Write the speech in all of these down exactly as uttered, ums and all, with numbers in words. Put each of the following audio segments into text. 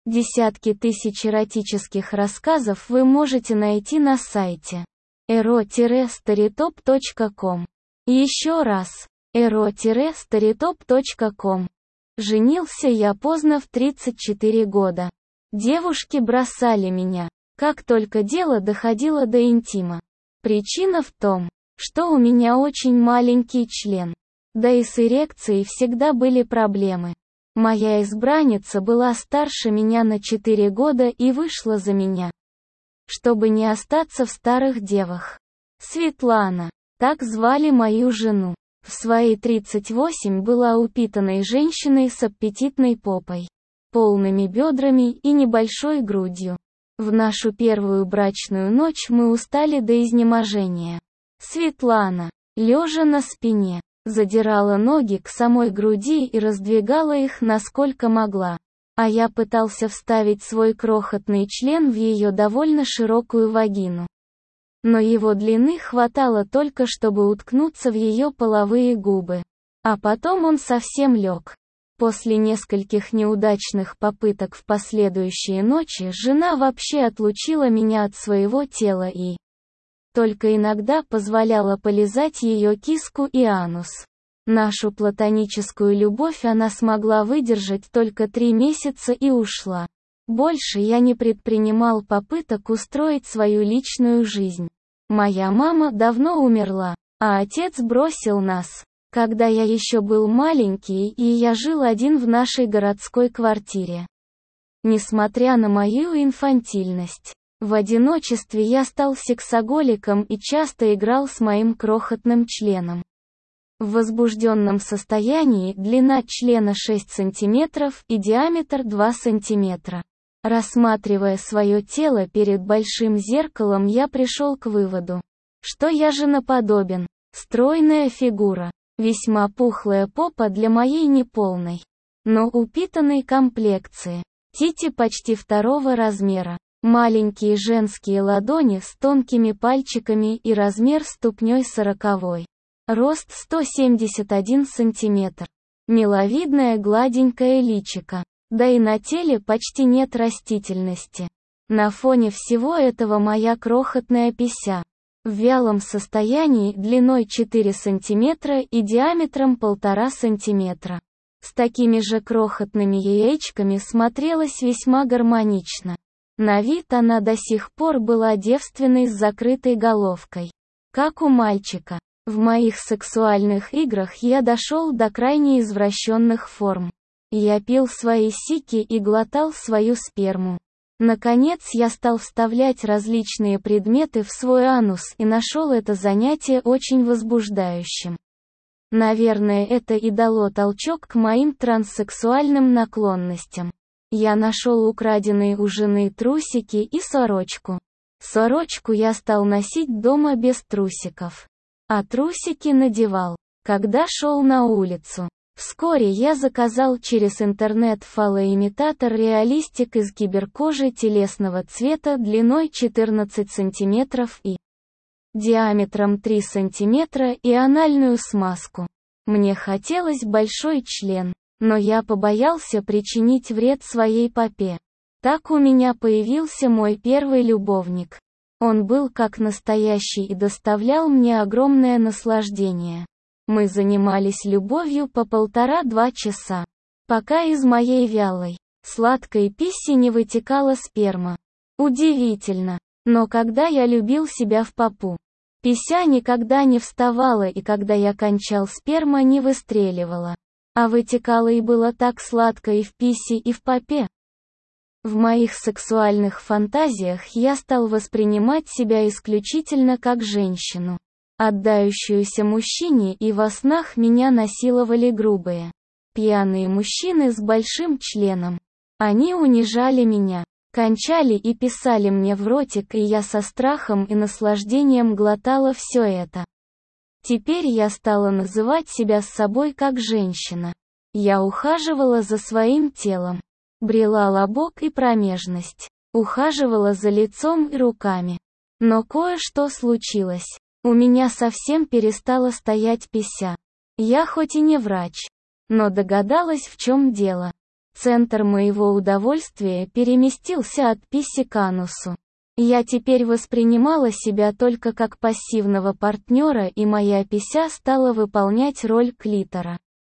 Десятки тысяч эротических рассказов вы можете найти на сайте эро старитоп точка ком. Еще раз, эро старитоп точка ком. Женился я поздно в тридцать четыре года. Девушки бросали меня, как только дело доходило до интима. Причина в том, что у меня очень маленький член. Да и с эрекцией всегда были проблемы. Моя избранница была старше меня на четыре года и вышла за меня, чтобы не остаться в старых девах. Светлана, так звали мою жену, в свои тридцать восемь была упитанной женщиной с аппетитной попой, полными бедрами и небольшой грудью. В нашу первую брачную ночь мы устали до изнеможения. Светлана, лежа на спине, задирала ноги к самой груди и раздвигала их насколько могла, а я пытался вставить свой крохотный член в ее довольно широкую вагину. Но его длины хватало только, чтобы уткнуться в ее половые губы. А потом он совсем лег. После нескольких неудачных попыток в последующие ночи жена вообще отлучила меня от своего тела и только иногда позволяла полизать ее киску и анус. Нашу платоническую любовь она смогла выдержать только три месяца и ушла. Больше я не предпринимал попыток устроить свою личную жизнь. Моя мама давно умерла, а отец бросил нас, когда я еще был маленький и я жил один в нашей городской квартире. Несмотря на мою инфантильность, в одиночестве я стал сексоголиком и часто играл с моим крохотным членом. В возбужденном состоянии длина члена шесть сантиметров и диаметр два сантиметра. Рассматривая свое тело перед большим зеркалом, я пришел к выводу, что я женоподобен. Стройная фигура, весьма пухлая попа для моей неполной, но упитанной комплекции, тити почти второго размера, маленькие женские ладони с тонкими пальчиками и размер ступней сороковой. Рост сто семьдесят один сантиметр. Миловидное гладенькое личико. Да и на теле почти нет растительности. На фоне всего этого моя крохотная пися, в вялом состоянии длиной четыре сантиметра и диаметром полтора сантиметра, с такими же крохотными яичками смотрелась весьма гармонично. На вид она до сих пор была девственной с закрытой головкой, как у мальчика. В моих сексуальных играх я дошел до крайне извращенных форм. Я пил свои сики и глотал свою сперму. Наконец я стал вставлять различные предметы в свой анус и нашел это занятие очень возбуждающим. Наверное, это и дало толчок к моим транссексуальным наклонностям. Я нашел украденные у жены трусики и сорочку. Сорочку я стал носить дома без трусиков, а трусики надевал, когда шел на улицу. Вскоре я заказал через интернет фалоимитатор реалистик из киберкожи телесного цвета длиной четырнадцать сантиметров и диаметром три сантиметра и анальную смазку. Мне хотелось большой член, но я побоялся причинить вред своей попе. Так у меня появился мой первый любовник. Он был как настоящий и доставлял мне огромное наслаждение. Мы занимались любовью по полтора-два часа, пока из моей вялой, сладкой писси не вытекала сперма. Удивительно, но когда я любил себя в попу, пися никогда не вставала, и когда я кончал, сперма не выстреливала, а вытекала, и было так сладко и в писсе, и в попе. В моих сексуальных фантазиях я стал воспринимать себя исключительно как женщину, отдающуюся мужчине, и во снах меня насиловали грубые, пьяные мужчины с большим членом. Они унижали меня, кончали и писали мне в ротик, и я со страхом и наслаждением глотала все это. Теперь я стала называть себя с собой как женщина. Я ухаживала за своим телом, брила лобок и промежность, ухаживала за лицом и руками. Но кое-что случилось. У меня совсем перестала стоять пися. Я хоть и не врач, но догадалась, в чем дело. Центр моего удовольствия переместился от писи к анусу. Я теперь воспринимала себя только как пассивного партнера, и моя пися стала выполнять роль клитора,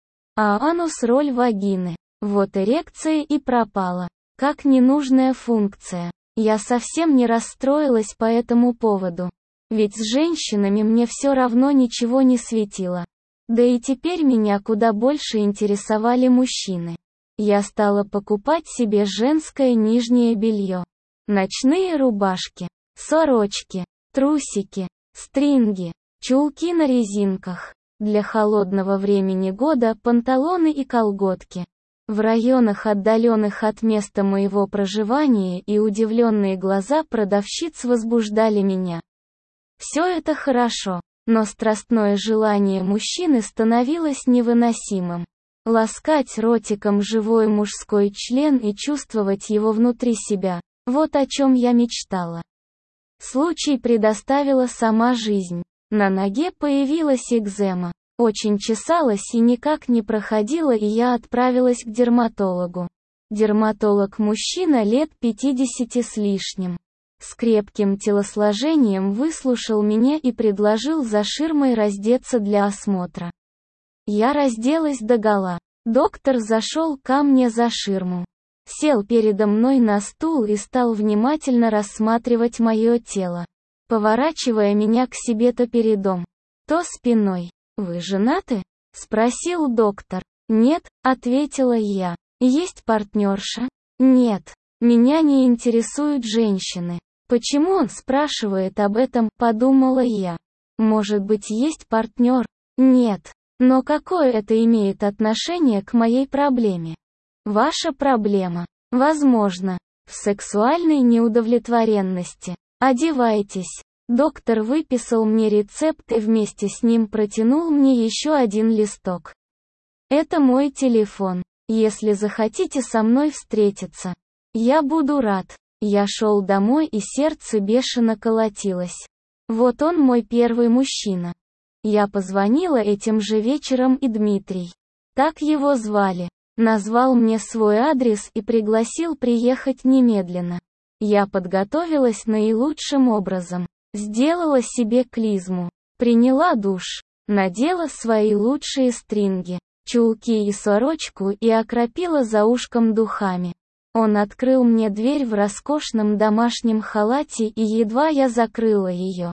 а анус роль вагины. Вот эрекция и пропала. Как ненужная функция. Я совсем не расстроилась по этому поводу. Ведь с женщинами мне все равно ничего не светило. Да и теперь меня куда больше интересовали мужчины. Я стала покупать себе женское нижнее белье. Ночные рубашки, сорочки, трусики, стринги, чулки на резинках. Для холодного времени года панталоны и колготки. В районах, отдаленных от места моего проживания, и удивленные глаза продавщиц возбуждали меня. Все это хорошо, но страстное желание мужчины становилось невыносимым. Ласкать ротиком живой мужской член и чувствовать его внутри себя – вот о чем я мечтала. Случай предоставила сама жизнь. На ноге появилась экзема. Очень чесалась и никак не проходила, и я отправилась к дерматологу. Дерматолог-мужчина лет пятидесяти с лишним. С крепким телосложением выслушал меня и предложил за ширмой раздеться для осмотра. Я разделась догола. Доктор зашел ко мне за ширму. Сел передо мной на стул и стал внимательно рассматривать мое тело, поворачивая меня к себе то передом, то спиной. «Вы женаты?» — спросил доктор. «Нет», — ответила я. «Есть партнерша?» «Нет, меня не интересуют женщины». «Почему он спрашивает об этом?» — подумала я. «Может быть, есть партнер?» «Нет. Но какое это имеет отношение к моей проблеме?» «Ваша проблема, возможно, в сексуальной неудовлетворенности. Одевайтесь». Доктор выписал мне рецепт и вместе с ним протянул мне еще один листок. «Это мой телефон. Если захотите со мной встретиться, я буду рад». Я шел домой, и сердце бешено колотилось. Вот он, мой первый мужчина. Я позвонила этим же вечером, и Дмитрий, так его звали, назвал мне свой адрес и пригласил приехать немедленно. Я подготовилась наилучшим образом. Сделала себе клизму, приняла душ, надела свои лучшие стринги, чулки и сорочку и окропила за ушком духами. Он открыл мне дверь в роскошном домашнем халате, и едва я закрыла ее,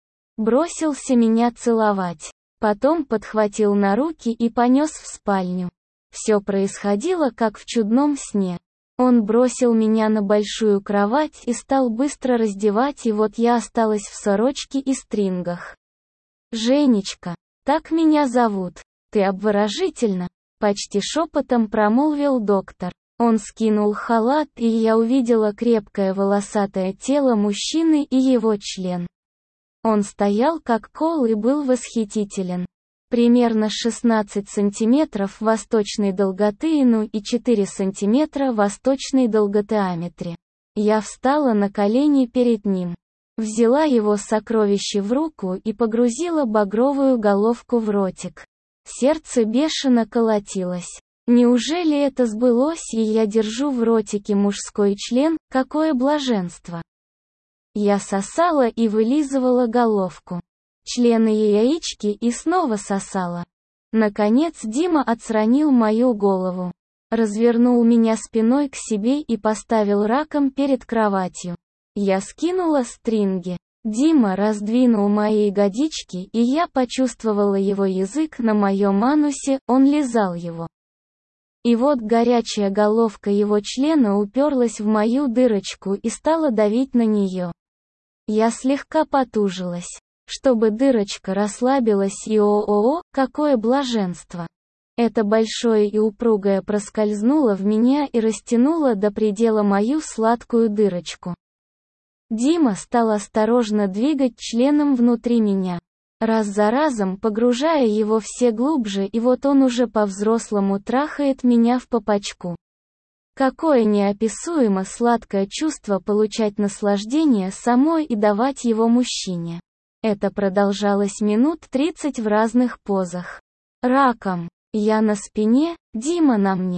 бросился меня целовать. Потом подхватил на руки и понес в спальню. Все происходило как в чудном сне. Он бросил меня на большую кровать и стал быстро раздевать, и вот я осталась в сорочке и стрингах. «Женечка, так меня зовут. Ты обворожительна», — почти шепотом промолвил доктор. Он скинул халат, и я увидела крепкое волосатое тело мужчины и его член. Он стоял как кол и был восхитителен. Примерно шестнадцать сантиметров восточной долготы ну и четыре сантиметра восточной долготиаметре. Я встала на колени перед ним, взяла его сокровище в руку и погрузила багровую головку в ротик. Сердце бешено колотилось. Неужели это сбылось, и я держу в ротике мужской член? Какое блаженство! Я сосала и вылизывала головку, члены и яички, и снова сосала. Наконец Дима отстранил мою голову, развернул меня спиной к себе и поставил раком перед кроватью. Я скинула стринги. Дима раздвинул мои ягодички, и я почувствовала его язык на моем анусе, он лизал его. И вот горячая головка его члена уперлась в мою дырочку и стала давить на нее. Я слегка потужилась, чтобы дырочка расслабилась, и о-о-о, какое блаженство! Это большое и упругое проскользнуло в меня и растянуло до предела мою сладкую дырочку. Дима стал осторожно двигать членом внутри меня, раз за разом погружая его все глубже, и вот он уже по-взрослому трахает меня в попочку. Какое неописуемо сладкое чувство получать наслаждение самой и давать его мужчине. Это продолжалось минут тридцать в разных позах. Раком. Я на спине, Дима на мне.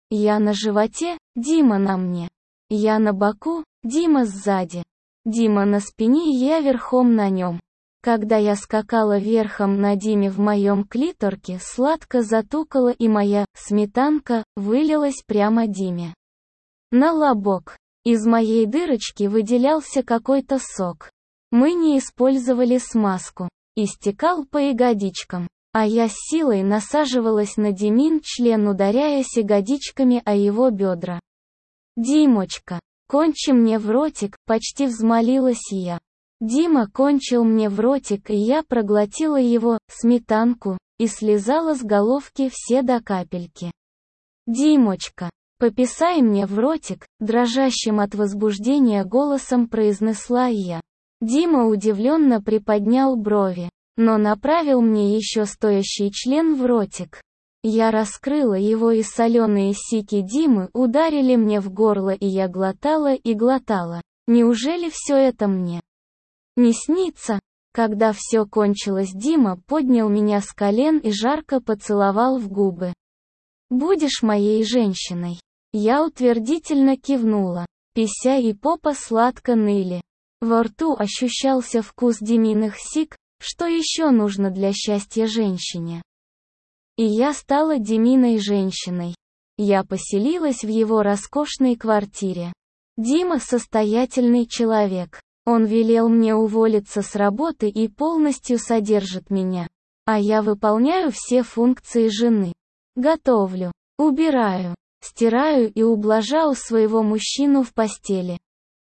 Я на животе, Дима на мне. Я на боку, Дима сзади. Дима на спине и я верхом на нем. Когда я скакала верхом на Диме, в моем клиторке сладко затукала, и моя сметанка вылилась прямо Диме на лобок. Из моей дырочки выделялся какой-то сок. Мы не использовали смазку. Истекал по ягодичкам. А я с силой насаживалась на Димин член, ударяясь ягодичками о его бедра. «Димочка, кончи мне в ротик», — почти взмолилась я. Дима кончил мне в ротик, и я проглотила его сметанку и слезала с головки все до капельки. «Димочка, пописай мне в ротик», — дрожащим от возбуждения голосом произнесла я. Дима удивленно приподнял брови, но направил мне еще стоящий член в ротик. Я раскрыла его, и соленые сики Димы ударили мне в горло, и я глотала и глотала. Неужели все это мне не снится? Когда все кончилось, Дима поднял меня с колен и жарко поцеловал в губы. «Будешь моей женщиной?» Я утвердительно кивнула. Пися и попа сладко ныли. Во рту ощущался вкус Диминых сик, что еще нужно для счастья женщине. И я стала Диминой женщиной. Я поселилась в его роскошной квартире. Дима состоятельный человек. Он велел мне уволиться с работы и полностью содержит меня. А я выполняю все функции жены. Готовлю, убираю, стираю и ублажаю своего мужчину в постели.